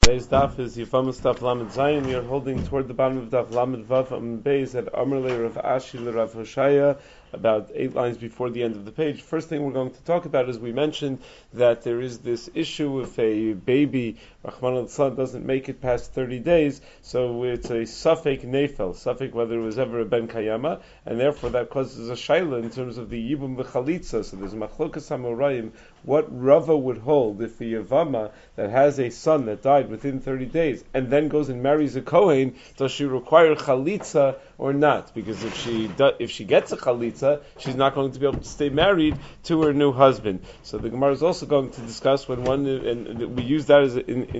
Today's daf is Yifamos Daf Lamed Zayin. We are holding toward the bottom of Daf Lamed Vav Beis at Amrle Rav Ashi Rav Hoshaya, about 8 lines before the end of the page. First thing we're going to talk about is we mentioned that there is this issue if a baby, Rahman al-Islam, doesn't make it past 30 days, so it's a Safek Nefel, Safek whether it was ever a Ben Kayama, and therefore that causes a Shaila in terms of the Yibum V'chalitza. So there's Machlokas HaMorayim, what Rava would hold if the Yavama that has a son that died within 30 days and then goes and marries a Kohen, does she require Chalitza or not? Because if she gets a Chalitza, she's not going to be able to stay married to her new husband. So the Gemara is also going to discuss when one, and we use that as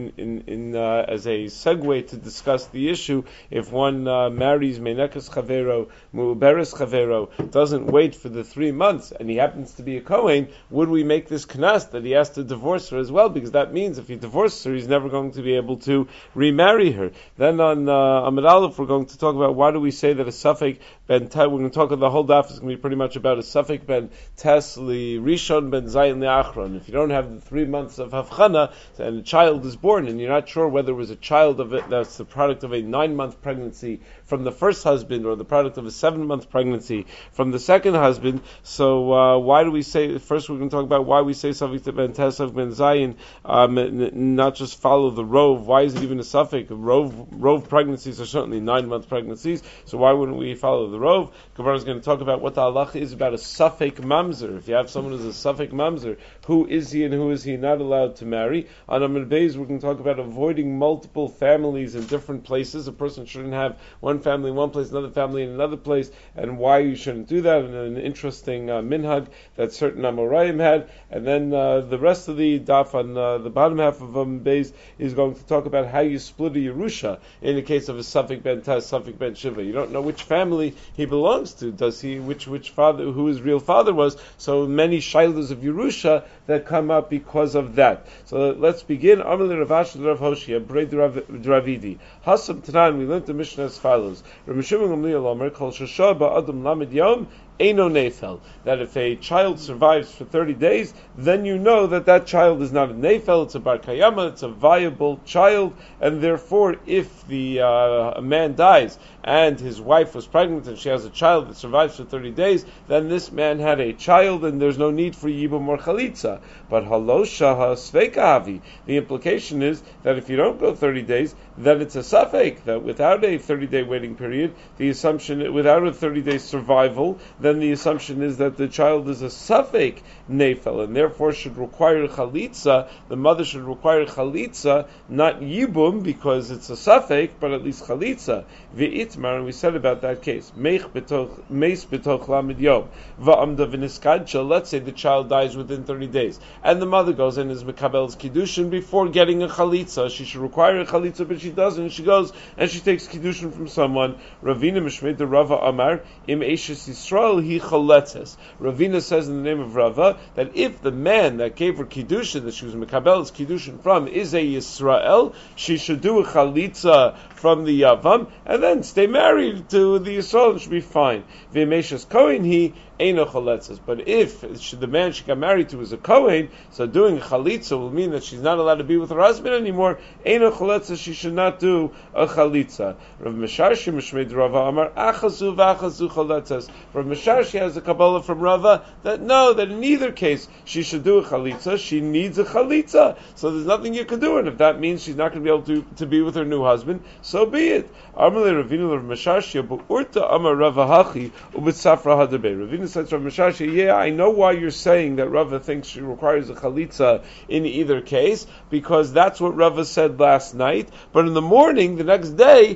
a segue to discuss the issue if one marries Meinekas Chavero, Mu'beres Chavero, doesn't wait for the 3 months, and he happens to be a Kohen, would we make this knas that he has to divorce her as well? Because that means if he divorces her, he's never going to be able to remarry her. Then on Amud Aleph, we're going to talk about why do we say that a Safek Ben Tes, we're going to talk about the whole daf is going to be pretty much about a Safek Ben Tes li Rishon Ben Zayin li Achron. If you don't have the 3 months of Havchana and a child is born and you're not sure whether it was a child of it that's the product of a 9-month pregnancy from the first husband or the product of a 7-month pregnancy from the second husband, so why do we say, first we're going to talk about why we say Safek Ben Tes of Ben Zayin, not just follow the rove. Why is it even a Safek? Rove pregnancies are certainly 9-month pregnancies, so why wouldn't we follow the rove? Gemara is going to talk about what the halacha is about a Safek mamzer. If you have someone who's a Safek mamzer, who is he and who is he not allowed to marry? On Amud Beis, we're going to talk about avoiding multiple families in different places. A person shouldn't have one family in one place, another family in another place, and why you shouldn't do that, and an interesting minhag that certain Amoraim had. And then the rest of the daf on the bottom half of Amud Beis is going to talk about how you split a Yerusha in the case of a Safek Ben Tes, Safek Ben Shiva. You don't know which family he belongs to. Does he, which father, who his real father was? So many shaylas of Yerusha that come up because of that. So let's begin. Amalei Rav Ashi Rav Hoshia Brei Dravidi Hasam Tanan. We learned the Mishnah as follows: Rav Shimon Gamliel Omer Kol Shashah Ba'adam Lamed Yom Eino Nefel, that if a child survives for 30 days, then you know that that child is not a Nefel, it's a Bar Kayama, it's a viable child, and therefore if the a man dies and his wife was pregnant and she has a child that survives for 30 days, then this man had a child and there's no need for Yibum or Chalitza. But Halosha HaSveikahavi, the implication is that if you don't go 30 days, then it's a Safek, that without a 30-day waiting period, the assumption, without a 30-day survival, then the assumption is that the child is a Safek Nefel, and therefore should require Chalitza. The mother should require Chalitza, not Yibum, because it's a Safek, but at least Chalitza. V'itmar, and we said about that case, Meis betoch lamed yom, va'amda v'niskadcha, let's say the child dies within 30 days, and the mother goes and is Mekabel's Kiddushin before getting a Chalitza. She should require a Chalitza, but she doesn't. She goes and she takes Kiddushin from someone. Ravina Mishmei de Rava Amar, im Eishes Yisrael hi Chaletzes. Ravina says in the name of Rava that if the man that gave her Kiddushin, that she was Mekabel's Kiddushin from, is a Yisrael, she should do a Chalitza from the Yavam, and then stay married to the Yisrael, and should be fine. V'imeshes Kohen he Eino Chaletzes. But if the man she got married to is a Kohen, so doing a Chalitza will mean that she's not allowed to be with her husband anymore. Eino Chaletzes, she should not do a Chalitza. Rav Mesharshi Mishmei Rava Amar Achazu v'Achazu Chaletzes. Rav Mesharshi has a Kabbalah from Rava that no, that in either case she should do a Chalitza. She needs a Chalitza, so there's nothing you can do, and if that means she's not going to be able to be with her new husband, so be it. Amalei Ravina Rav Mesharshi B'urta Amar Rava Hachi U'B'Tzafra Hadabei. Ravina says Rav Mesharshi, yeah, I know why you're saying that Rava thinks she requires a Chalitza in either case, because that's what Rava said last night, but in the morning, the next day,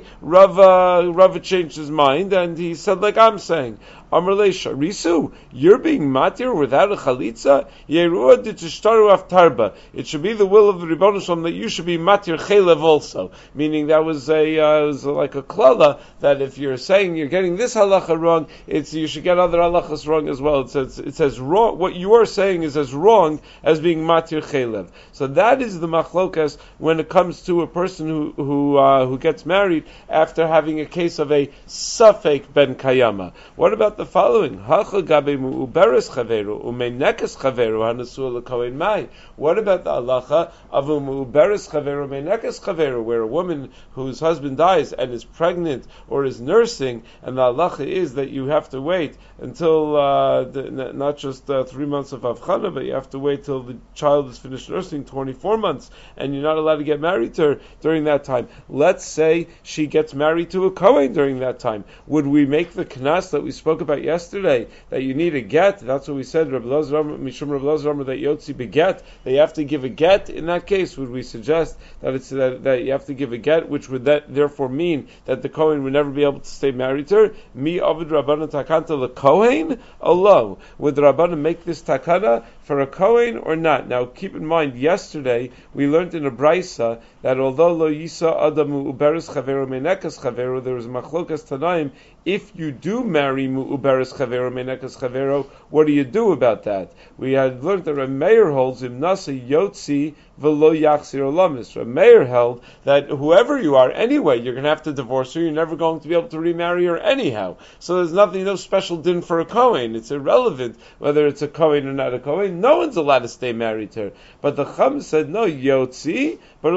Rava changed his mind, and he said like I'm saying. Amrlei Sharisu, you're being matir without a chalitza? Yerua d'tishtaru aftarba. It should be the will of the Rebbeinu Shalom that you should be matir chelev also. Meaning that was like a klala that if you're saying you're getting this halacha wrong, you should get other halachas wrong as well. It says wrong. What you are saying is as wrong as being matir chelev. So that is the machlokas when it comes to a person who gets married after having a case of a safek ben kayama. What about the the following: Hacha gabe mu'uberes chaveru u'meinekes chaveru hanasua lekohen mai. What about the halacha of mu'uberes chaveru u'meinekes chaveru, where a woman whose husband dies and is pregnant or is nursing, and the halacha is that you have to wait until not just 3 months of avchana, but you have to wait till the child is finished nursing, 24 months, and you're not allowed to get married to her during that time. Let's say she gets married to a Kohen during that time. Would we make the knas that we spoke about yesterday, that you need a get? That's what we said, Mishum Rabbi Lazar, that Yotzi beget, that you have to give a get. In that case, would we suggest that it's that you have to give a get, which would therefore mean that the Kohen would never be able to stay married to her? Mi Avid Rabbanan Takanta le Kohen? Allah. Would the Rabbanan make this takana for a Kohen or not? Now keep in mind, yesterday we learned in a Braisa that although lo yisa adamu uberes chaveru menekas chaveru, there is a machlokas tanaim. If you do marry mu'uberes chaveru menekas chaveru, what do you do about that? We had learned that Rav Meir holds im nasa yotzi v'lo yachzir olamis. Rav Meir held that whoever you are, anyway, you're going to have to divorce her. You're never going to be able to remarry her anyhow. So there's no special din for a Kohen. It's irrelevant whether it's a Kohen or not a Kohen. No one's allowed to stay married to her. But the Chum said, no, yotzi, but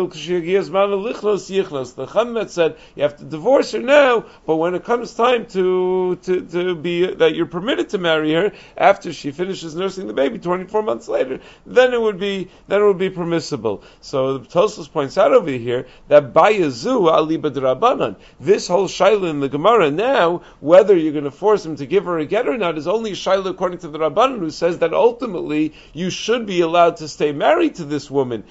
the Chum said you have to divorce her now, but when it comes time to be that you're permitted to marry her after she finishes nursing the baby 24 months later, then it would be permissible. So the Tosfos points out over here that bayazu aliba d'Rabbanan, this whole shaila in the Gemara now, whether you're going to force him to give her a get or not, is only a shaila according to the Rabbanan, who says that ultimately you should be allowed to stay married to this woman.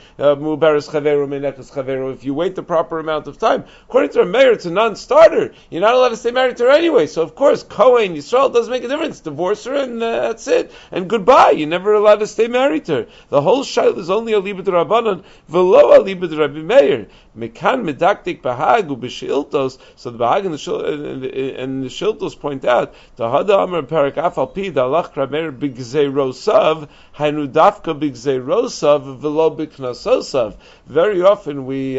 If you wait the proper amount of time. According to Rameir, it's a non-starter. You're not allowed to stay married to her anyway. So of course, Kohen, Yisrael, doesn't make a difference. Divorce her and that's it. And goodbye. You're never allowed to stay married to her. The whole shayla is only aliba d'Rabbanan, v'lo aliba d'Rabbi Meir. Mekan medaktik bahag u'b'shiltos. So the bahag and the shiltos point out, Tahada Amar Perak Afal Pi Dalach Rameir b'gzeirosav hainu dafka b'gzeirosav v'lo b'knasosav. Very often we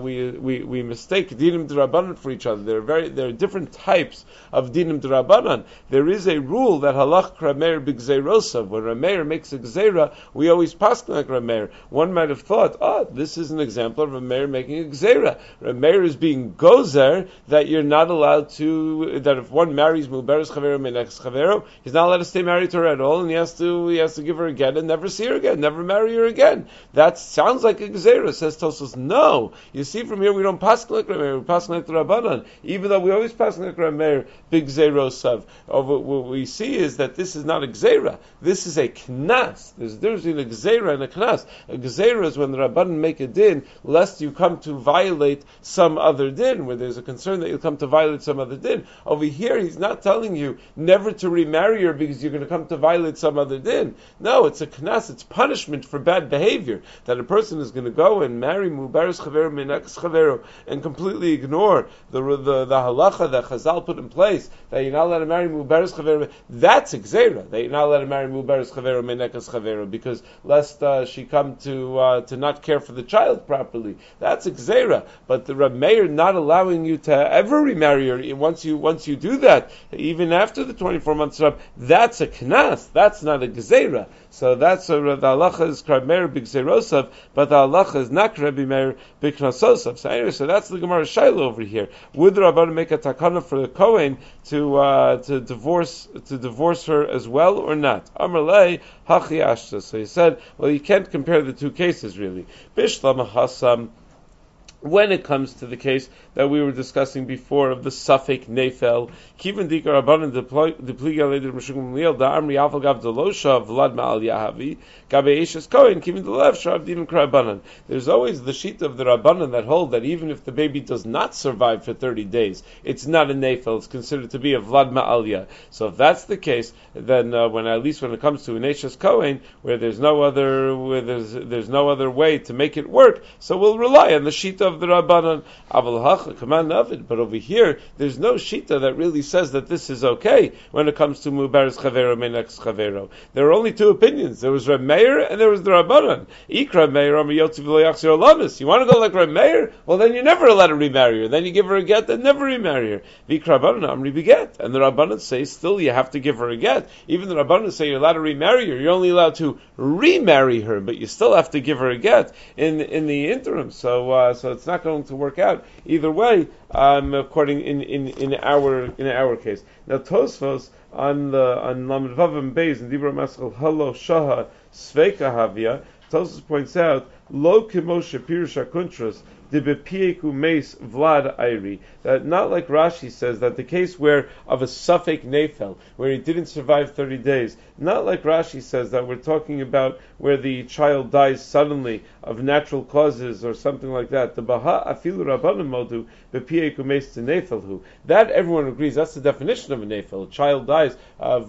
mistake dinim d'Rabbanan for each other. There are different types of dinim d'Rabbanan. There is a rule that halach Rameir b'gzeirosav. When Rameir makes a gzeira, we always pass like Rameir. One might have thought, this is an example of Rameir making a gzeira. Rameir is being gozer that you're not allowed to, that if one marries muberes chaveru menekas chaveru, he's not allowed to stay married to her at all, and he has to give her again and never see her again, never marry her again. That sounds like a gzeira. Says Tosfos, no. You see, from here we don't pass like Rameir, we pass like the Rabbanan, even though we always pass like Rameir big gzeirosav. What we see is that this is not a gzeira. This is a knas. There's a difference between a gzeira and a knas. A gzeira is when the Rabbanan make a din, lest you come to violate some other din, where there's a concern that you'll come to violate some other din. Over here, he's not telling you never to remarry her because you're going to come to violate some other din. No, it's a knas. It's punishment for bad behavior. That a person is going to go and marry mubaris chaveru menekas chaveru and completely ignore the halacha that Chazal put in place that you're not allowed to marry mubaris chaveru. That's a gzeira. That you're not allowed to marry mubaris chaveru menekas chaveru because lest she come to not care for the child properly. That's a gzeira. But the Reb Meir not allowing you to ever remarry her once you do that, even after the 24 months are up, that's a knas. That's not a gzeira. So that's the halacha is Reb Meir b'gzeirosav, but the halacha is not Reb Meir b'knasosav. So anyway, so that's the Gemara Shaila over here. Would the Rabbanan make a takana for the Kohen to divorce her as well or not? Amarlei hachi ashta. So he said, well, you can't compare the two cases really. Bishlam hasam. When it comes to the case that we were discussing before of the Safek Nefel, Kivan Dikar Rabbanan Depliga Leder Meshugim Liel Da Amri Alfal Gav Delosha Vlad Ma'al Yahavi Gabe Eishes Kohen Kivan Delev Sharav Dinim Rabbanan. There's always the sheet of the Rabbanan that hold that even if the baby does not survive for 30 days, it's not a Nefel. It's considered to be a Vlad Ma'al. So if that's the case, then when it comes to an Eishes Kohen, where there's no other way to make it work, so we'll rely on the sheet of of the Rabbanan. Aval hacha command of it. But over here, there's no shita that really says that this is okay when it comes to mubaris chavero menex chavero. There are only two opinions. There was Reb Meir and there was the Rabbanan. Ikra Meir amar yotzi v'lo yachzir olamis. You want to go like Reb Meir? Well, then you never let her remarry her. Then you give her a get and never remarry her. Vikra Rabbanan amri beget. And the Rabbanan say still you have to give her a get. Even the Rabbanan say you're allowed to remarry her. You're only allowed to remarry her, but you still have to give her a get in the interim. So it's not going to work out either way. According in our case. Now Tosfos on Lamed Vav and Beis in Dibra Maschal Halo Shaha Sveika Havia, Tosfos points out Lo Kimoshe Pirush Akuntras Dibepieku Meis Vlad Airi, that not like Rashi says that the case where of a suffix nefel, where he didn't survive 30 days, not like Rashi says that we're talking about where the child dies suddenly of natural causes or something like that. The Baha Afilu Rabbanim Modu Bepieku Meis Nefelhu. That everyone agrees. That's the definition of a nefel. A child dies of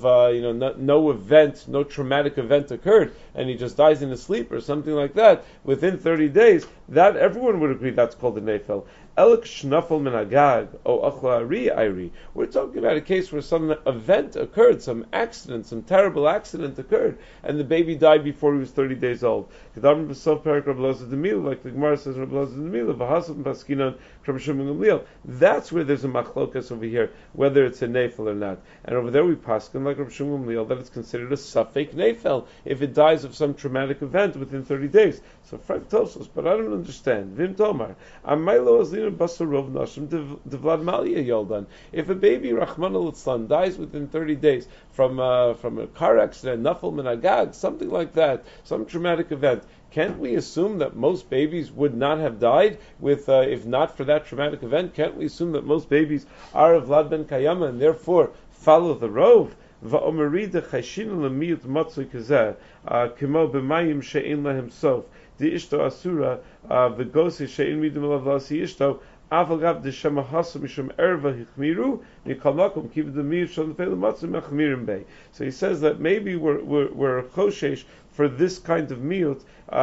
no event, no traumatic event occurred, and he just dies in his sleep or something like that within 30 days. That everyone would agree that's called a nefel. Elk shnafel minagag o achla ari. We're talking about a case where some event occurred, some accident, some terrible accident occurred, and the baby died before he was 30 days old. Kedam b'sof perak Rav Elazar Demil, like the Gemara says Rav Elazar Demil, v'hasav paskinan from Shimon Gamliel. That's where there's a machlokas over here, whether it's a nefel or not. And over there we paskin like Rav Shimon Gamliel that it's considered a suffix nefel if it dies of some traumatic event within 30 days. So Frank tells us, but I don't understand. Vim Tomar, Amaylo Azlina Basarov Nashim Devlad Malia Yoldan. If a baby Rahman al dies within 30 days from a car accident, Nafal Minagag, something like that, some traumatic event, can't we assume that most babies would not have died if not for that traumatic event? Can't we assume that most babies are of Vlad ben Kayama and therefore follow the rov? Va'omerida chayshina lemiyut matzui kazeh kimo b'mayim she'in lahem sof the ishto asura v'gosi she'in midim lavasi ishto avagav d'shema hasu mishum erva hichmiru nikamakum kiv the miyut shal nefelu matzui mechmirim bei. So he says that maybe we're choshesh for this kind of miyut,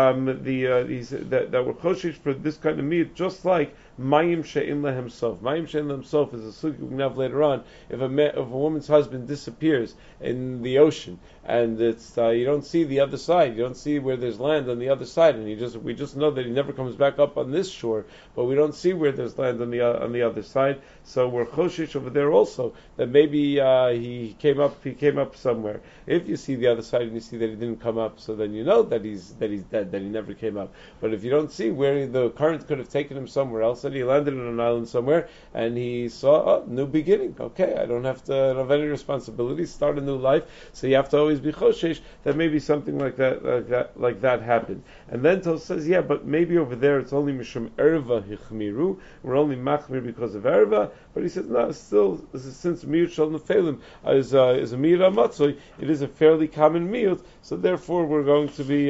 that we're choshesh for this kind of miyut, just like Mayim she'in lahem sof. Mayim she'in lahem sof is a sugi we can have later on. If a woman's husband disappears in the ocean and it's you don't see the other side, you don't see where there's land on the other side, and we just know that he never comes back up on this shore, but we don't see where there's land on the other side. So we're choshesh over there also that maybe he came up somewhere. If you see the other side and you see that he didn't come up, so then you know that he's dead, that he never came up. But if you don't see where the current could have taken him somewhere else, and he landed on an island somewhere, and he saw new beginning. Okay, I don't have any responsibility, start a new life. So you have to always be choshesh that maybe something like that happened. And then Tos says, yeah, but maybe over there it's only mishum erva hichmiru. We're only machmir because of erva. But he says, no, still, since miyut shel nefelim is a miyut amatzoi, it is a fairly common miyut. So therefore, we're going to be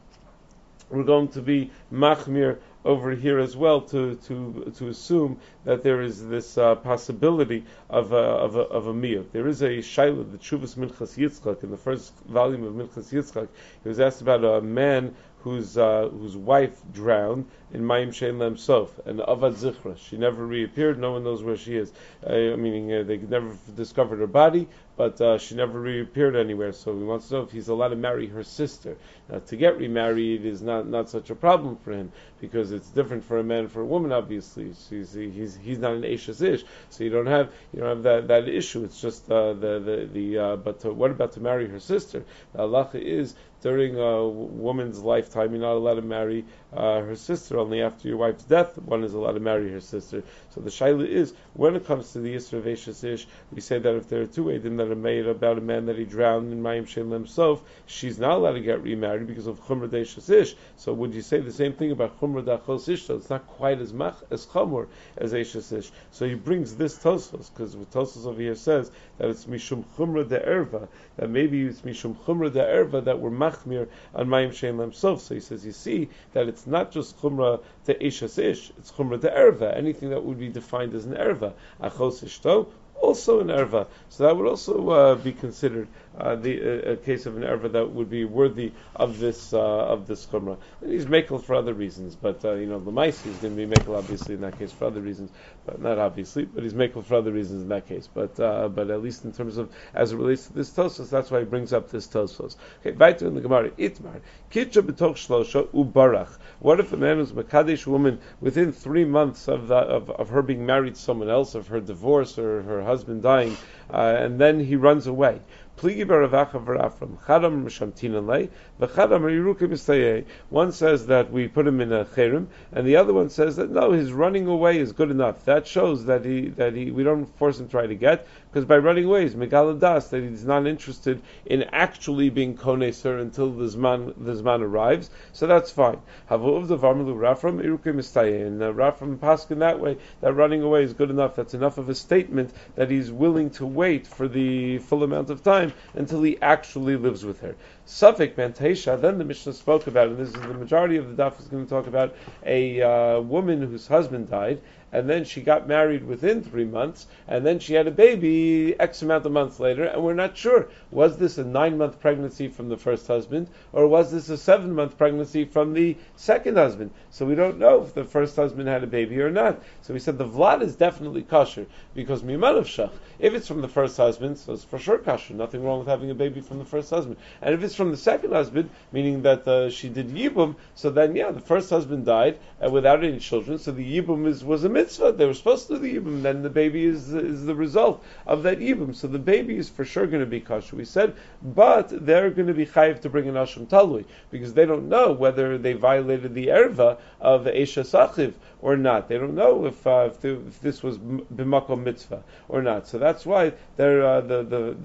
machmir over here as well to assume that there is this possibility of a miyut. There is a shaila, the Tshuvas Minchas Yitzchak, in the first volume of Minchas Yitzchak. He was asked about a man whose wife drowned in Mayim Shein Lem Sof, and Avad Zichra. She never reappeared. No one knows where she is. Meaning they never discovered her body, but she never reappeared anywhere. So he wants to know if he's allowed to marry her sister. Now, to get remarried is not such a problem for him, because it's different for a man and for a woman. Obviously, he's not an Eishes Ish, so you don't have that issue. It's just but what about to marry her sister? The halacha is during a woman's lifetime, you're not allowed to marry her sister. Only after your wife's death, one is allowed to marry her sister. So the shaila is, when it comes to the Yisra of Eishes Ish, we say that if there are two edim that are made about a man that he drowned in Mayim Shein Lem Sof, she's not allowed to get remarried because of Chumra Eishes Ish. So would you say the same thing about Chumra Dachos Ishto? It's not quite as chamor as Eishes Ish. So he brings this Tosfos, because Tosfos over here says that it's Mishum Chumra de Erva, that maybe it's Mishum Chumra de Erva that we're machmir on Mayim Shein Lem Sof. So he says, you see that it's not just Chumra de Eishes Ish, it's Chumra de Erva, anything that would be defined as an Erva. Achos Ishto, also an erva, so that would also be considered a case of an erva that would be worthy of this chumrah. He's mekel for other reasons, but the Lemaisi is going to be mekel obviously in that case for other reasons, but not obviously, but he's mekel for other reasons in that case. But at least in terms of as it relates to this Tosfos, that's why he brings up this Tosfos. Okay, weiter in the Gemara, Itmar kitcha b'toch shlosha ubarach. What if a man who's makadesh woman within 3 months of her being married to someone else, of her divorce or her husband dying, and then he runs away? One says that we put him in a cherem, and the other one says that no, his running away is good enough. That shows that we don't force him to try to get, because by running away he's megaladas, that he's not interested in actually being koneser until the zman arrives. So that's fine. And Rafram paskin that way, that running away is good enough. That's enough of a statement that he's willing to wait for the full amount of time until he actually lives with her. Suffolk Bantesha, then the Mishnah spoke about, and this is the majority of the daf is going to talk about a woman whose husband died, and then she got married within 3 months, and then she had a baby X amount of months later, and we're not sure, was this a 9-month pregnancy from the first husband, or was this a 7-month pregnancy from the second husband? So we don't know if the first husband had a baby or not. So we said the vlad is definitely kosher, because mimanav shach, if it's from the first husband, so it's for sure kosher, nothing wrong with having a baby from the first husband. And if it's from the second husband, meaning that she did yibum, so then the first husband died without any children, so the yibum was a mitzvah. They were supposed to do the yibum, then the baby is the result of that yibum. So the baby is for sure going to be kosher, we said, but they're going to be chayiv to bring an asham talui, because they don't know whether they violated the erva of Esha Sachiv or not. They don't know if this was b'makom mitzvah or not. So that's why they're the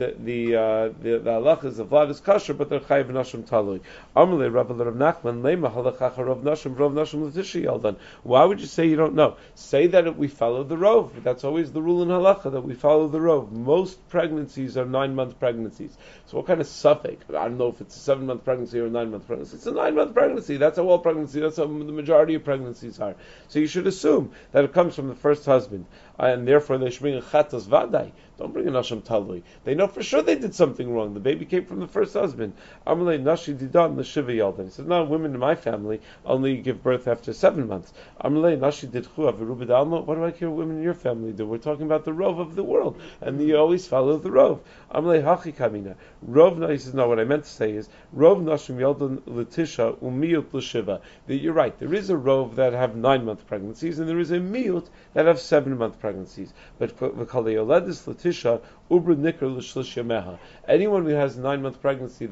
halach is the vlad is kosher, but they're chayiv nashim talui. Amalei Rav Nachman lema halachacha Rav Nashim l'tishi yaldan. Why would you say you don't know? Say that we follow the rov. That's always the rule in halacha, that we follow the rov. Most pregnancies are 9-month pregnancies. So what kind of suffix? I don't know if it's a 7-month pregnancy or a 9-month pregnancy. It's a 9-month pregnancy. That's how all pregnancy. That's how the majority of pregnancies are. So you should assume that it comes from the first husband, and therefore they should bring a chatas vadai. Don't bring an asham talui. They know for sure they did something wrong. The baby came from the first husband. Amalei nashi didan l'shiva yaldan. He says, no, women in my family only give birth after 7 months. Amalei nashi didchu aviruba dalma. What do I care what women in your family do? We're talking about the rov of the world, and you always follow the rov. Amalei hachi kamina. Rov. He says, no. What I meant to say is rov nashim yaldan l'tisha umiyut l'shiva. You're right. There is a rov that have 9-month pregnancies, and there is a miyut that have 7-month pregnancies. But v'kalei yoledis l'tisha ubra nikr l'shlish yameha. Anyone who has a 9-month pregnancy,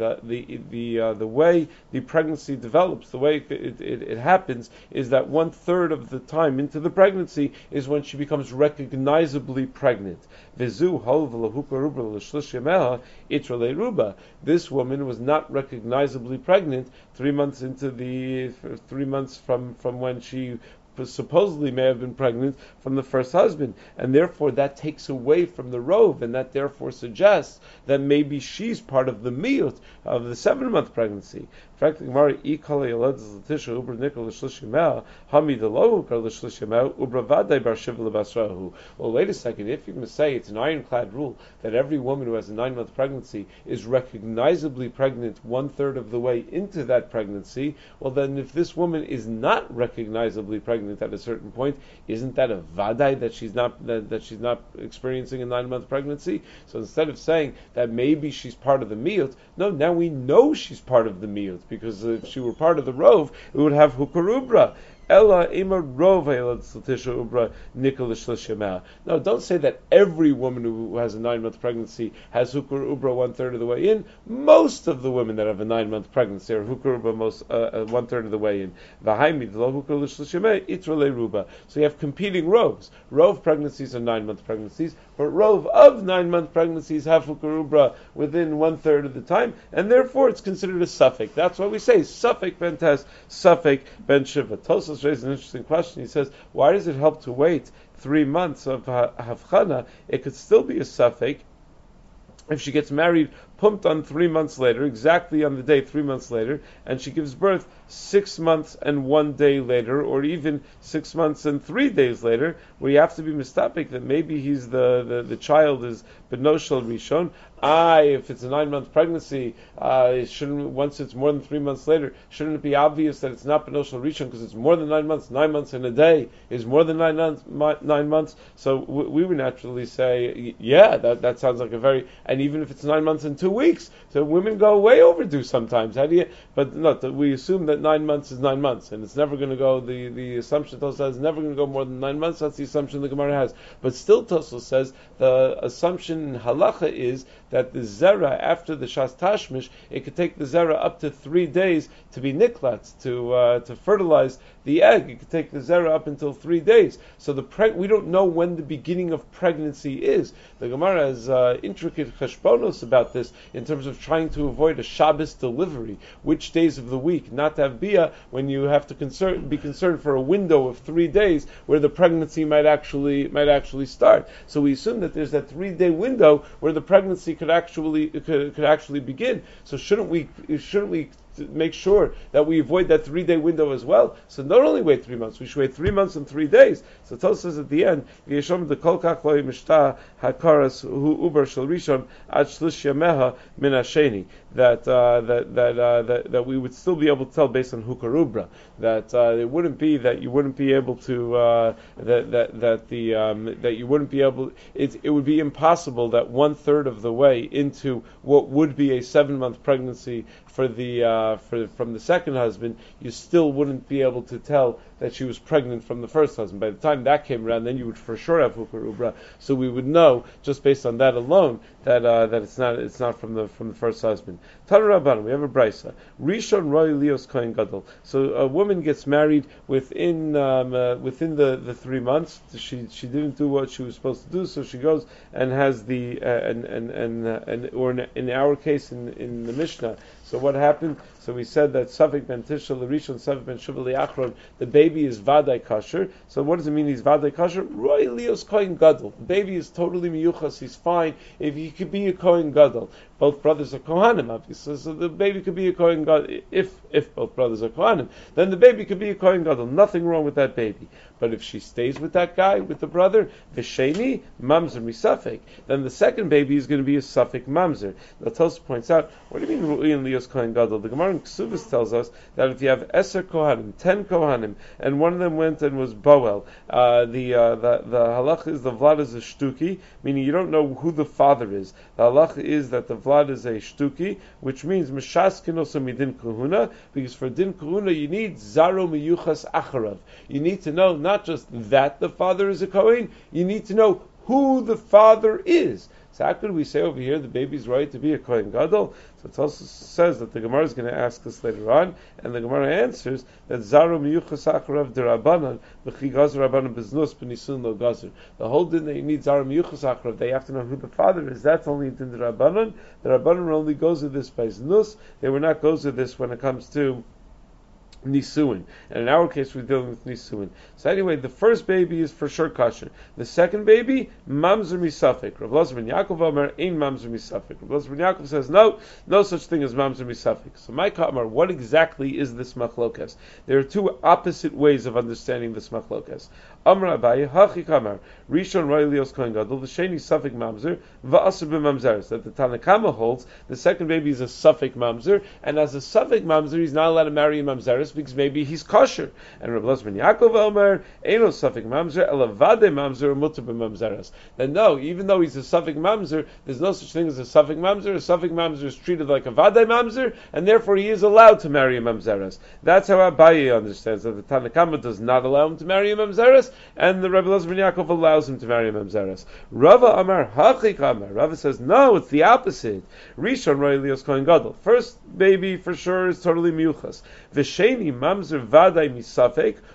the way the pregnancy develops, the way it happens, is that 1/3 of the time into the pregnancy is when she becomes recognizably pregnant. Vizu hol v'lahuka ubra l'shlish yameha itra le'ruba. This woman was not recognizably pregnant 3 months into 3 months from when she supposedly may have been pregnant from the first husband, and therefore that takes away from the rov, and that therefore suggests that maybe she's part of the miyut of the 7-month pregnancy. Well, wait a second. If you're going to say it's an ironclad rule that every woman who has a 9-month pregnancy is recognizably pregnant 1/3 of the way into that pregnancy, well then if this woman is not recognizably pregnant at a certain point, isn't that a vadai that she's not experiencing a 9-month pregnancy? So instead of saying that maybe she's part of the miyut, no, now we know she's part of the miyut, because if she were part of the rov, it would have hukarubra. Ella ima rov ubra nikol. No, don't say that every woman who has a 9-month pregnancy has hukur ubra 1/3 of the way in. Most of the women that have a 9-month pregnancy are hukur ubra 1/3 of the way in. So you have competing rovs. Rov pregnancies are 9-month pregnancies, but rov of 9-month pregnancies have hukur ubra within 1/3 of the time, and therefore it's considered a suffix. That's why we say suffix ben tes, suffix ben shiva. Tosfos raises an interesting question. He says, why does it help to wait 3 months of havchana? It could still be a suffix if she gets married pumped on 3 months later, exactly on the day 3 months later, and she gives birth 6 months and 1 day later, or even 6 months and 3 days later, where you have to be mistapik that maybe he's the child is benoshel rishon. If it's a 9-month pregnancy, shouldn't, once it's more than 3 months later, shouldn't it be obvious that it's not benoshel rishon because it's more than 9 months? 9 months in a day is more than 9 months. So we would naturally say, yeah, that sounds like a very, and even if it's 9 months and 2 weeks, so women go way overdue sometimes. How do you? But no, we assume that 9 months is 9 months, and it's never going to go. The assumption Tosfos says never going to go more than 9 months. That's the assumption the Gemara has. But still, Tosfos says the assumption in halacha is that the zera after the shas tashmish, it could take the zera up to 3 days to be niklat, to fertilize the egg. It could take the zera up until 3 days. So we don't know when the beginning of pregnancy is. The Gemara has intricate cheshbonos about this in terms of trying to avoid a Shabbos delivery, which days of the week not to have bia when you have to be concerned for a window of 3 days where the pregnancy might actually start. So we assume that there's that 3-day window where the pregnancy could actually begin. So shouldn't we make sure that we avoid that 3-day window as well? So not only wait 3 months, we should wait 3 months and 3 days. So Tosfos says at the end, V'yeshom dekol kach lo yimishta hakaras hu uber shel rishon ad shlish yameha min hasheni. That we would still be able to tell based on hukarubra that it wouldn't be that you wouldn't be able to that you wouldn't be able. It would be impossible that 1/3 of the way into what would be a 7-month pregnancy from the second husband, you still wouldn't be able to tell that she was pregnant from the first husband. By the time that came around, then you would for sure have hukarubra. So we would know just based on that alone that it's not from the first husband. Tanu Rabbanan, we have a brisa. Rishon roi lios kohen gadol. So a woman gets married within the 3 months. She didn't do what she was supposed to do, so she goes and has the or in our case in the Mishnah. So what happened? So we said that Safek ben Tishel Rishon, Safek ben Shuvah Liachron, the baby is Vadai Kasher. So what does it mean he's Vadai Kasher? Roy Lios Kohen Gadol. The baby is totally miyuchas, he's fine. If he could be a Kohen Gadol. Both brothers are Kohanim, obviously. So the baby could be a Kohen Gadol. If both brothers are Kohanim, then the baby could be a Kohen Gadol. Nothing wrong with that baby. But if she stays with that guy, with the brother, V'sheni, Mamzer Misafek, then the second baby is going to be a Safek Mamzer. Now Tosfos points out, what do you mean Ru'i and Lios Kohen Gadol? The Gemara in Ksubis tells us that if you have Eser Kohanim, 10 Kohanim, and one of them went and was Boel, the halach is the Vlad is a Shtuki, meaning you don't know who the father is. The halach is that the Vlad is a Shtuki, which means Meshaskin also midin kahuna, because for din kahuna you need Zaro Miyuchas Acharav. You need to know not just that the father is a Kohen, you need to know who the father is. So how could we say over here the baby's right to be a Kohen Gadol? So it also says that the Gemara is going to ask us later on, and the Gemara answers that Zaro miyuchas acharav derabanan v'chi gazer rabanan beznus b'nisun lo gazer. The whole din that you need Zaro miyuchas acharav, they have to know who the father is. That's only in din derabanan. The Rabbanan only goes with this by znus. They will not goes with this when it comes to Nisuin. And in our case, we're dealing with Nisuin. So anyway, the first baby is for sure kosher. The second baby, Mamzer Misafek. Rav Elazar ben Yaakov Omer, Ein Mamzer Misafek. Rav Elazar ben Yaakov says, no such thing as Mamzer Misafek. So my Kamar, what exactly is this machlokas? There are two opposite ways of understanding this machlokas. Amar Abaye, Hachi Kamar, Rishon Roi Lios Kohen Gadol, the Sheni Safek Mamzer, Va'asur b'Mamzeres. That the Tanakama holds, the second baby is a Safek Mamzer, and as a Safek Mamzer, he's not allowed to marry a Mamzeres because maybe he's kosher. And Rav Elazar ben Yaakov Omer, Eino Safek Mamzer, Elavade Mamzer, Mutar b'Mamzeres. Then no, even though he's a Safek Mamzer, there's no such thing as a Safek Mamzer. A Safek Mamzer is treated like a Vade Mamzer, and therefore he is allowed to marry a Mamzeres. That's how Abaye understands that the Tanakama does not allow him to marry a Mamzeres, and the Rav Elazar ben Yaakov allows him to marry a Mamzeres. Rava Amar Hachik Amar. Rava says no, it's the opposite. Rishon Roi Lios Kohen Gadol. First baby for sure is totally miyuchas. V'sheni Mamzer Vadai Misafek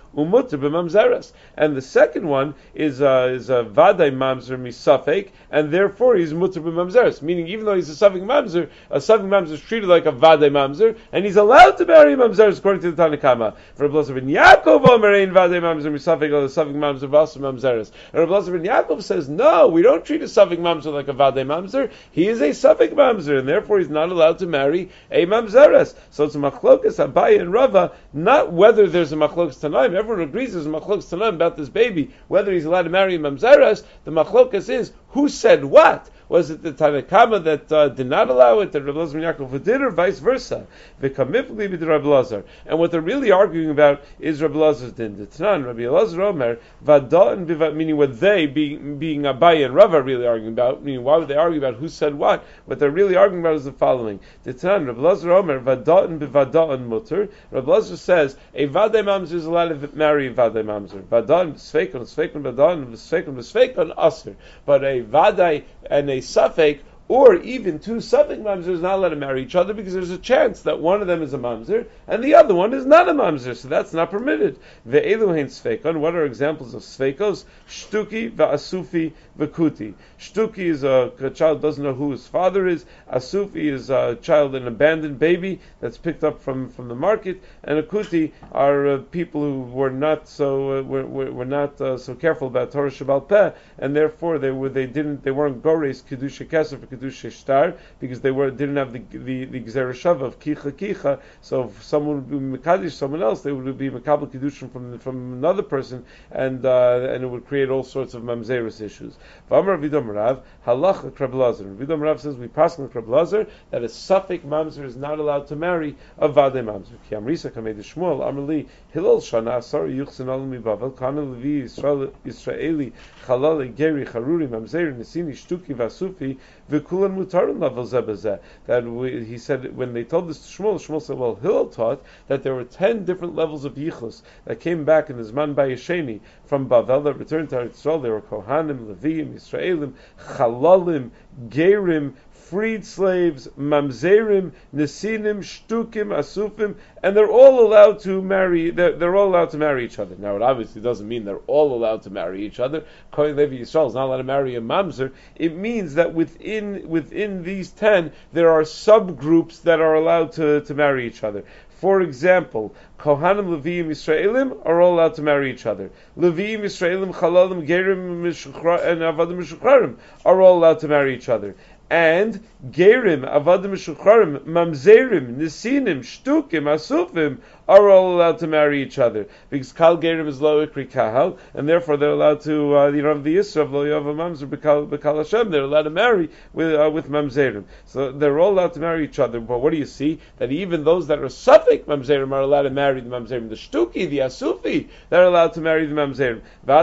umuter b'mamzeres. And the second one is a vaday mamzer misafek, and therefore he's muter b'mamzeres. Meaning, even though he's a safek mamzer is treated like a vaday mamzer, and he's allowed to marry mamzeres according to the Tanakama. For Rabbi Elazar ben Yaakov, omerein vaday mamzer misafek, or the safek mamzer v'asa mamzeres. And Rabbi Elazar ben Yaakov says, no, we don't treat a safek mamzer like a vaday mamzer. He is a safek mamzer, and therefore he's not allowed to marry a mamzeres. So it's a machlokas Abaye and Rava, not whether there's a machlokas Tanaim. Everyone agrees there's a machlokas Tanaim about this baby, whether he's allowed to marry a mamzeres. The machlokas is who said what. Was it the Tanakama that did not allow it, that Rabbi Elazar ben Yaakov did, or vice versa? V'kamifli b'd Rabbi Elazar. And what they're really arguing about is Rabbi Elazar's din. The Tanan, Rabbi Elazar Omer, Vada'an b'vad, meaning what they, being Abaye and Rava, are really arguing about, meaning why would they argue about who said what? What they're really arguing about is the following. The Tanan, Rabbi Elazar Omer, Vada'an b'vada'an mutter. Rabbi Elazar says, a Vadai Mamzer is allowed to marry a Vadai Mamzer. Vada'an b'sveikon, Sveikon Vada'an, b'sveikon Aser. But a Vadai and a Safek, or even two Safek mamzers, is not allowed to marry each other because there's a chance that one of them is a mamzer and the other one is not a mamzer, so that's not permitted. Ve'elu hein sveikon. What are examples of sveikos? Shtuki va'asufi v'kuti. Shtuki is a child doesn't know who his father is. Asufi is a child, an abandoned baby that's picked up from the market, and a kuti are people who were not so so careful about Torah Shabbal Peh, and therefore they weren't gores kedusha kesef or kedusha shtar because they didn't have the gzera shava of kicha. So if someone would be mekadosh someone else, they would be mekabel kedushin from another person, and it would create all sorts of mamzeris issues. V'amar Vidom Rav halacha Rabbi Elazar. Vidom Rav says we pass on Rabbi Elazar that a safek mamzer is not allowed to marry a vadei mamzer. Ki amrisa kamei Shmuel amrli Hillel shana asar yuchsin alam mibavel kana levi Israeli chalale geri charuri mamzer nesini shtuki vasufi v'kulan mutarin lavel zebazeh. That he said when they told this to Shmuel said, well, Hillel taught that there were 10 different levels of yichus that came back in the Zman Bayesheni from Bavel that returned to Israel. There were Kohanim, Leviim, Yisraelim, Chalalim, Gerim, freed slaves, mamzerim, nesinim, shtukim, asufim, and they're all allowed to marry. They're all allowed to marry each other. Now, it obviously doesn't mean they're all allowed to marry each other. Kohen Levi Yisrael is not allowed to marry a mamzer. It means that within these 10, there are subgroups that are allowed to marry each other. For example, Kohanim, Leviim, Yisraelim are all allowed to marry each other. Leviim, Yisraelim, Chalalim, Gerim, and Avadim Mishukrarim are all allowed to marry each other. And Gerim, Avadim Mishukrarim, Mamzerim, Nesinim, Shtukim, Asufim are all allowed to marry each other. Because Kal Gerim is Lo Ikri Kahal, and therefore they're allowed to, the Yisra of Lo Yava Mamzer, Bekal Hashem, they're allowed to marry with Mamzerim. So they're all allowed to marry each other. But what do you see? That even those that are Safek Mamzerim are allowed to marry the Mamzerim. The Shtuki, the Asufi, they're allowed to marry the Mamzerim.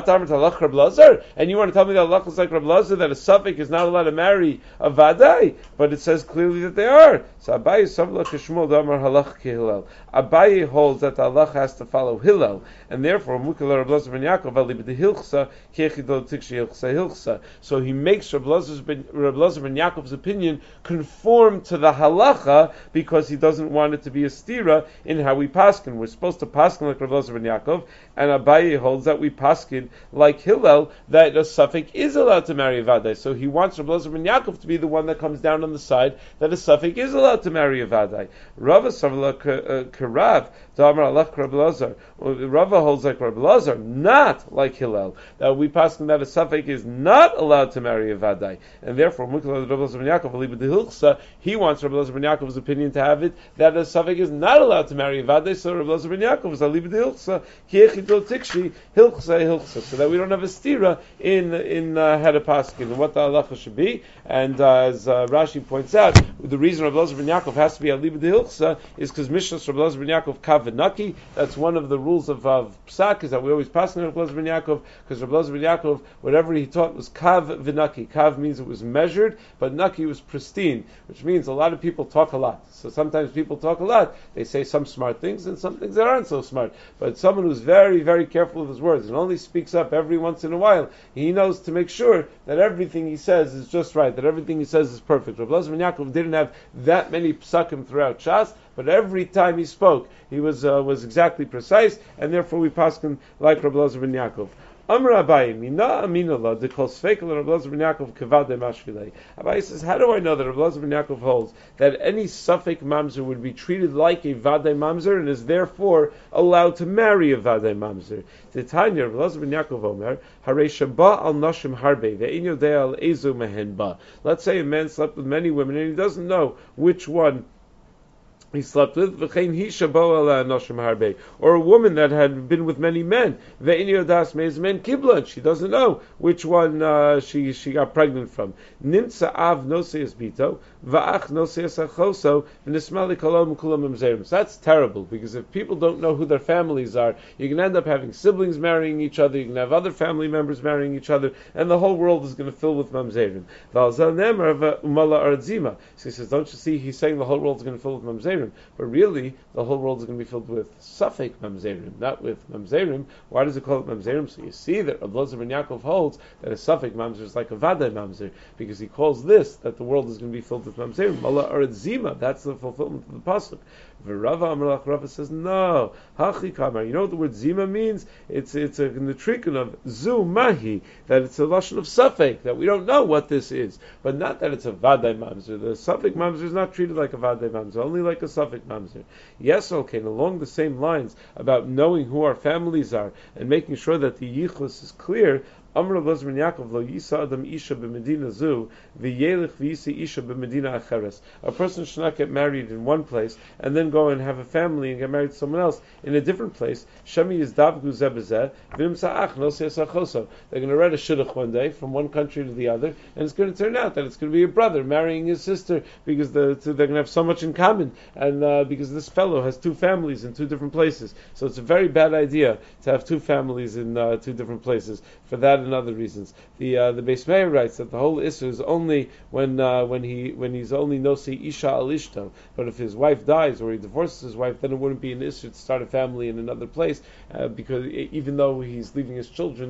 And you want to tell me that Allah is like Rabbi Elazar, that a Safek is not allowed to marry a Vadai? But it says clearly that they are. So Abaye Savla Kishmul Damar Halach Ki Hillel. Abaye holds that Allah has to follow Hillel, and therefore Mukala Rabbi Elazar ben Yaakov Ali b'de Hilchsa Kiechidol Tikshi Hilchsa Hilchsa. So he makes Rabbi Elazar ben Yaakov's opinion conform to the halacha because he doesn't want it to be a stira in how we paskin. We're supposed to paskin like Rabbi Elazar ben Yaakov, and Abaye holds that we paskin like Hillel, that a suffix is allowed to marry a vadai. So he wants Rabbi Elazar ben Yaakov to be the one that comes down on the side that a suffix is allowed to marry a vadai. Rava Savla Karav Damar Alach Rabbi Elazar. Rava holds like Rabbi Elazar, not like Hillel, that we paskin that a suffix is not allowed to marry a vadai, and therefore Rabbi Elazar ben Yaakov Ali b'de Hilchsa, he wants Rabbi Elazar ben Yaakov's opinion to have it that a suffix is not allowed to marry a vadai. So Rabbi Elazar ben Yaakov is Ali b'de Hilchsa Kiechidol Tikshi Hilchsa, so that we don't have a stira in Heda Paskin and what the halacha should be. And as Rashi points out, the reason Rabbi Elazar ben Yaakov has to be Ali b'de Hilchsa is because Mishnas Rabbi Elazar ben Yaakov Kav v'Naki. That's one of the rules of Psak, is that we always pass on Rabbi Elazar ben Yaakov, because Rabbi Elazar ben Yaakov, whatever he taught was Kav v'Naki. Kav means it was measured, but Naki was pristine, which means a lot of people talk a lot. So sometimes people talk a lot. They say some smart things and some things that aren't so smart. But someone who's very, very careful of his words and only speaks up every once in a while, he knows to make sure that everything he says is just right, that everything he says is perfect. Rabbi Elazar ben Yaakov didn't have that many psakim throughout Shas, but every time he spoke, he was exactly precise, and therefore we paskin like Rabbi Elazar ben Yaakov. Amar Abaye, mina aminala de kol sveikel Rabbi Elazar ben Yaakov kavade mashvilei. Abaye says, how do I know that Rabbi Elazar ben Yaakov holds that any suffix mamzer would be treated like a vadei mamzer and is therefore allowed to marry a vadei mamzer? The Tanya Rabbi Elazar ben Yaakov Omer, harei shaba al nashim harbe ve'in yodei al ezu mehen ba. Let's say a man slept with many women and he doesn't know which one he slept with, or a woman that had been with many men, she doesn't know which one she got pregnant from. So that's terrible, because if people don't know who their families are, you can end up having siblings marrying each other, you can have other family members marrying each other, and the whole world is going to fill with mamzerim. So he says, don't you see, he's saying the whole world is going to fill with mamzerim. But really, the whole world is going to be filled with suffix mamzerim, not with mamzerim. Why does it call it mamzerim? So you see that Rabbi Elazar ben Yaakov holds that a suffix mamzer is like a vadai mamzer, because he calls this that the world is going to be filled with mamzerim. Mala aret zima, that's the fulfillment of the pasuk. Rava Amalach Rava says, no, hachi kamar. You know what the word zima means? It's in the trickun of zu mahi, that it's a lashon of suffix, that we don't know what this is, but not that it's a vadai mamzer. The suffix mamzer is not treated like a vadai mamzer, only like a suffix mamzer. Yes, okay, and along the same lines about knowing who our families are and making sure that the yichus is clear. Amr Elazar ben Yaakov lo yisa adam isha b'medina zu v'yelich v'yisa isha b'medina acheres. A person should not get married in one place and then go and have a family and get married to someone else in a different place. Shemi yizdavgu zeh b'zeh v'im sa'ach no se'asachoso. They're going to read a shidduch one day from one country to the other, and it's going to turn out that it's going to be a brother marrying his sister because they're going to have so much in common, and because this fellow has two families in two different places. So it's a very bad idea to have two families in two different places for that and other reasons. The Beis Meir writes that the whole issue is only when he's only nosi isha al ishto. But if his wife dies or he divorces his wife, then it wouldn't be an issue to start a family in another place, because even though he's leaving his children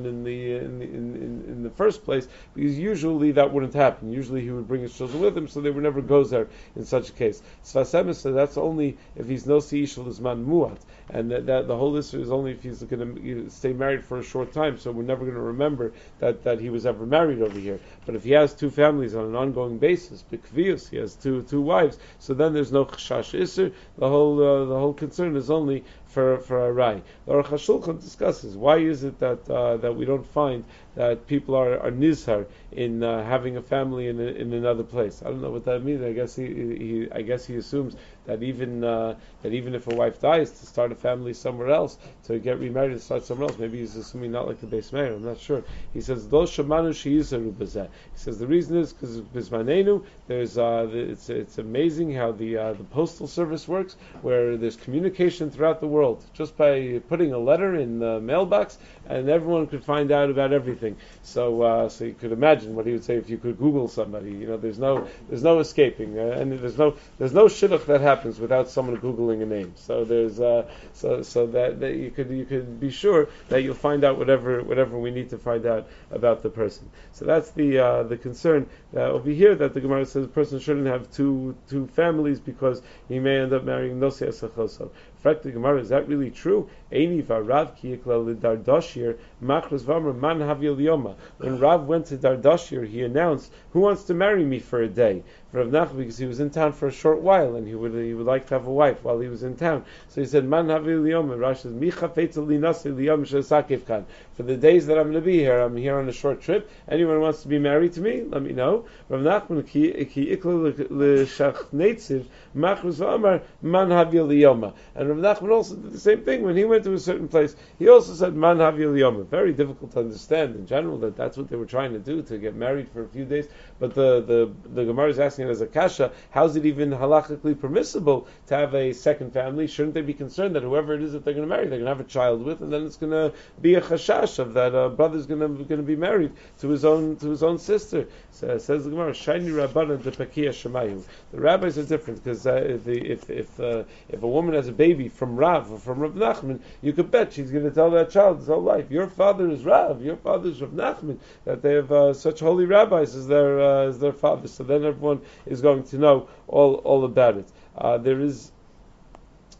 in the first place, because usually that wouldn't happen. Usually he would bring his children with him, so they would never go there in such a case. Sfas Emes said that's only if he's nosi isha l'zman muat, and that the whole issue is only if he's going to stay married for a short time. So we're never going to remember that he was ever married over here. But if he has two families on an ongoing basis, b'kvius, he has two wives, so then there's no chashash iser. The whole concern is only for a rai. The Aruch HaShulchan discusses why is it that we don't find that people are nizhar in having a family in another place. I don't know what that means. I guess he assumes that even if a wife dies, to start a family somewhere else, to get remarried and start somewhere else. Maybe he's assuming not like the Beis Meir. I'm not sure. He says Lo shamanu sheyizaru b'zeh. He says the reason is because bismanenu there's it's amazing how the postal service works, where there's communication throughout the world just by putting a letter in the mailbox, and everyone could find out about everything. So you could imagine what he would say if you could Google somebody. You know, there's no escaping, and there's no shidduch that happens without someone Googling a name. So there's so that you could be sure that you'll find out whatever we need to find out about the person. So that's the concern over here, that the Gemara says a person shouldn't have two families because he may end up marrying Nosei Asachoso. The Gemara, is that really true? When Rav went to Dardashir, he announced, "Who wants to marry me for a day?" For Rav Nachman, because he was in town for a short while, and he would like to have a wife while he was in town. So he said, "Man havi liyoma." Rashi says, "Mi chafetz li nasi liyom shesakev kan." For the days that I'm going to be here, I'm here on a short trip. Anyone wants to be married to me? Let me know. Rav Nachman ki ikla l'shachnetziv machrus v'amar man havi liyoma. And Rav Nachman also did the same thing when he went to a certain place. He also said man havi liyoma. Very difficult to understand in general that that's what they were trying to do, to get married for a few days. But the Gemara is asking it as a kasha, how is it even halachically permissible to have a second family? Shouldn't they be concerned that whoever it is that they're going to marry, they're going to have a child with, and then it's going to be a chashash of that brother's going to be married to his own sister? So says the Gemara, Shiny Rabbanan de Pakia Shemayu. The rabbis are different, because if a woman has a baby from Rav or from Rav Nachman, you could bet she's going to tell that child his whole life, your father is Rav, your father is Rav Nachman, that they have such holy rabbis as their father. So then everyone is going to know all about it. There is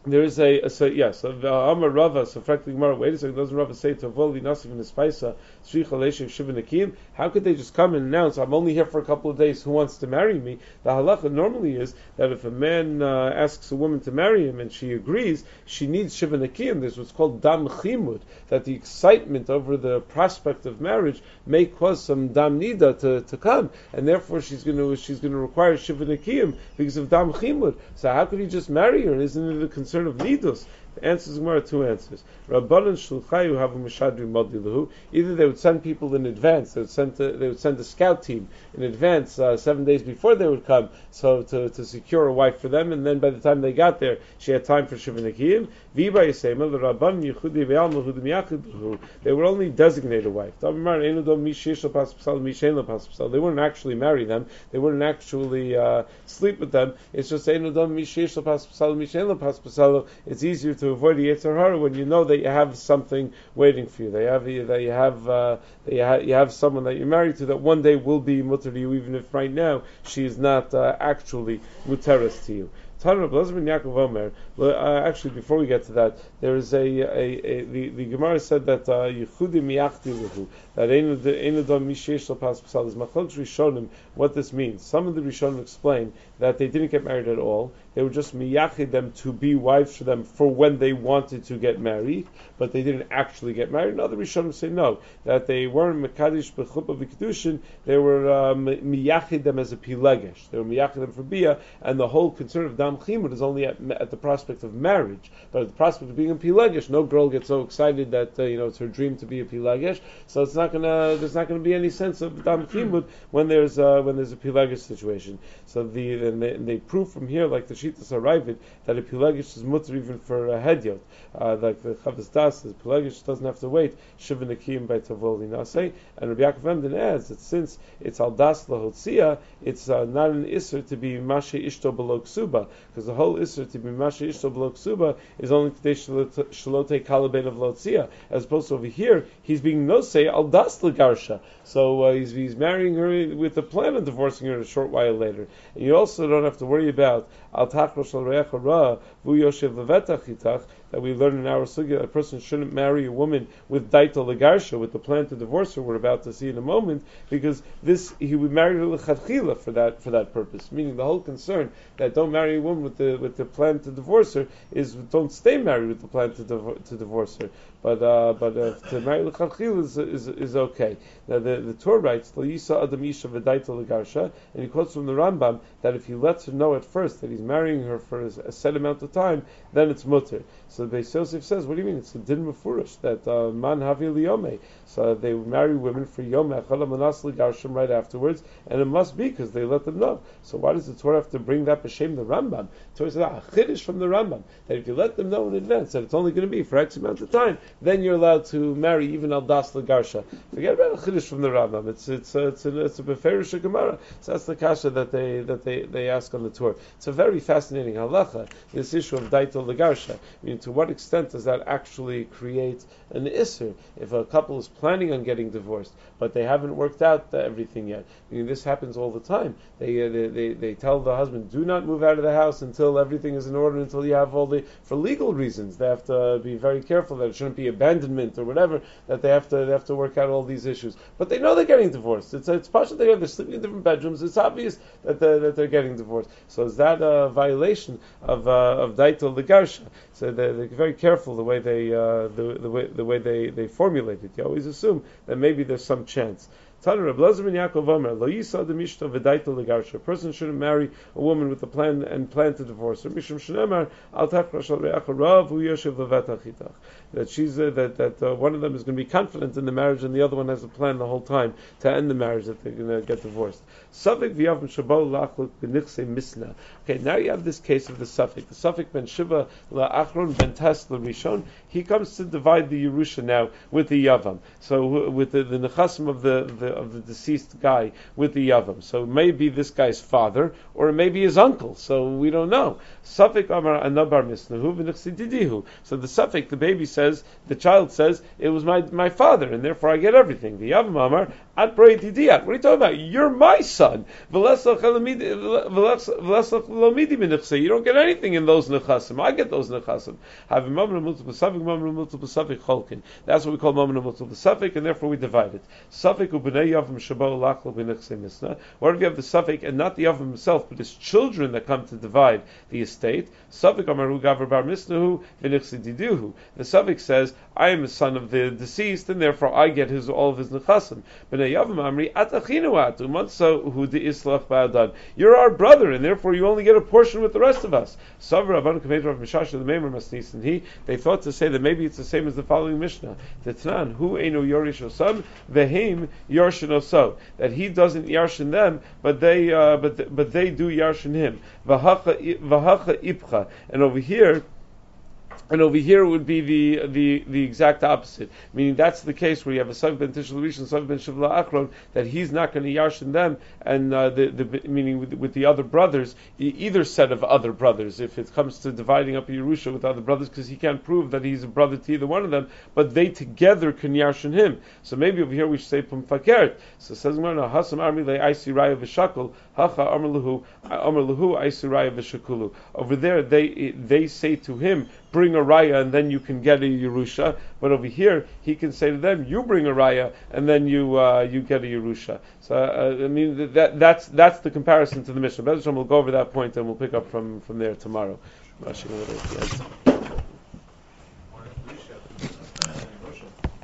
there is so Amar Rava, so frankly Gemara, wait a second, doesn't Rava say to Avoli Nasiv and Espaisa, Shricha Leshiv Shivin Akim? How could they just come and announce, I'm only here for a couple of days, who wants to marry me? The halacha normally is that if a man asks a woman to marry him and she agrees, she needs Shivin Akim. There's what's called Dam Chimud, that the excitement over the prospect of marriage may cause some Dam Nida to come, and therefore she's going to require Shivin Akim because of Dam Chimud. So how could he just marry her? Isn't it a concern of nidus? The answers Gemara, two answers. Rabbanan shulchayu havu mishadri modilahu. Either they would send people in advance, they would send a scout team in advance 7 days before they would come, so to secure a wife for them, and then by the time they got there, she had time for Shivin Akiyim. Viba Yisema, the Rabbanan yichudi ve'al mahudim yachiduhu. They would only designate a wife. They wouldn't actually marry them. They wouldn't actually sleep with them. It's just it's easier to avoid the Yetzer Hara when you know that you have something waiting for you. You have someone that you're married to that one day will be mutter to you, even if right now she is not actually muteris to you. Actually, before we get to that, there is the Gemara said that Yechudim Miyachti Lehu, that Einadam Mishesh Lepas Pesal is Machlokes Rishonim. What this means? Some of the Rishonim explain that they didn't get married at all. They were just miyachid them to be wives for them for when they wanted to get married, but they didn't actually get married. And other Rishonim say no, that they weren't mekadosh b'chuppah v'kedushin. They were miyachid them as a pilegesh. They were miyachid them for bia, and the whole concern of dam chimud is only at the prospect of marriage. But at the prospect of being a pilegesh, no girl gets so excited that it's her dream to be a pilegesh. So there's not gonna be any sense of dam chimud when there's a pilegesh situation. So they prove from here, like the Shitas Arayvit, that a pilegesh is mutter even for a hedyot. Like the Chavos Das says, pilegesh doesn't have to wait Shivin Akiyim by Tavol Linasei. And Rabbi Yaakov Emden adds that since it's al das lahotzia, it's not an isser to be mashe ishto below ksuba, because the whole isser to be mashe ishto below ksuba is only today shalote kalaben of lotzia, as opposed to over here he's being nosei al das lagarsha. So he's marrying her with the plan of divorcing her a short while later. And you also don't have to worry about al tachrosh al re'echa ra vu yoshev levetach itach, that we learn in our sugya, a person shouldn't marry a woman with daita legarsha, with the plan to divorce her. We're about to see in a moment, because he would marry her lechatchila for that purpose. Meaning the whole concern that don't marry a woman with the plan to divorce her is don't stay married with the plan to divorce her. But to marry lechatchila is okay. Now the Torah writes Yisa Adam Isha v'daita legarsha, and he quotes from the Rambam that if he lets her know at first that he's marrying her for a set amount of time, then it's mutter. So the Beis Yosef says, what do you mean? It's a din mefurish that man havi liyome. So they marry women for yom echad manas legarshim right afterwards, and it must be because they let them know. So why does the Torah have to bring that b'shem the Rambam? The Torah says a chiddush from the Rambam that if you let them know in advance that it's only going to be for X amount of time, then you're allowed to marry even al das legarsha. Forget about a chiddush from the Rambam. It's a beferish Gemara. So that's the kasha that they ask on the Torah. It's a very fascinating halacha, this issue of daita legarsha. I mean, to what extent does that actually create an isser if a couple is planning on getting divorced but they haven't worked out everything yet? I mean, this happens all the time. They tell the husband, do not move out of the house until everything is in order, until you have for legal reasons. They have to be very careful that it shouldn't be abandonment or whatever, that they have to work out all these issues. But they know they're getting divorced. It's partial they're sleeping in different bedrooms. It's obvious that they're getting divorced. So is that a violation of daita legarsha? So they're very careful the way they formulate it. You always assume that maybe there's some chance. A person shouldn't marry a woman with a plan to divorce her. That one of them is going to be confident in the marriage, and the other one has a plan the whole time to end the marriage, that they're going to get divorced. Okay, now you have this case of the Suffolk. The Suffolk ben Shiva la'achron ben Tes l'rishon. He comes to divide the Yerusha now with the Yavam. So with the nechasim of the deceased guy with the Yavam. So maybe this guy's father, or maybe his uncle. So we don't know. Suffolk amar anabar misnahu v'nechsididihu. So the Suffolk, the baby says, the child says, it was my father, and therefore I get everything. The Yavam amar At Breit Idiat. What are you talking about? You're my son. You don't get anything in those nechasim. I get those nechasim. That's what we call mamna multiple suffix, and therefore we divide it. Suffix ubnei yavam shabo lachlo b'nechsei misna. What if you have the suffix and not the yavam himself, but his children that come to divide the estate? Suffix amaru gaver bar misnahu v'nechsei diduhu. The suffix says, I am a son of the deceased, and therefore I get all of his nechasim. B'nei yavam amri atachinu atu matza hu de islach ba'adan. You're our brother, and therefore you only get a portion with the rest of us. Savra Rabban Kamed Rav Mishash the Meimer Masnis, and they thought to say that maybe it's the same as the following Mishnah. Tetnan hu einu yorish osam veheim yarshin oso, that he doesn't yarshin them, but they do yarshin him. Vahacha ipcha, and over here it would be the exact opposite. Meaning that's the case where you have a Sav ben Tishel Rishon, Sav ben Shivla Achron, that he's not going to yarshin them, and meaning with the other brothers, either set of other brothers, if it comes to dividing up Yerusha with other brothers, because he can't prove that he's a brother to either one of them, but they together can yarshin him. So maybe over here we should say Pum Fakert. So it says, Hasam Armi le Aisi Raya v'Shakul, Hacha Amar Lahu Aisi Raya v'Shakulu. Over there they say to him, bring a raya and then you can get a Yerusha. But over here, he can say to them, you bring a raya and then you get a Yerusha. So that's the comparison to the Mishnah. We'll go over that point and we'll pick up from there tomorrow.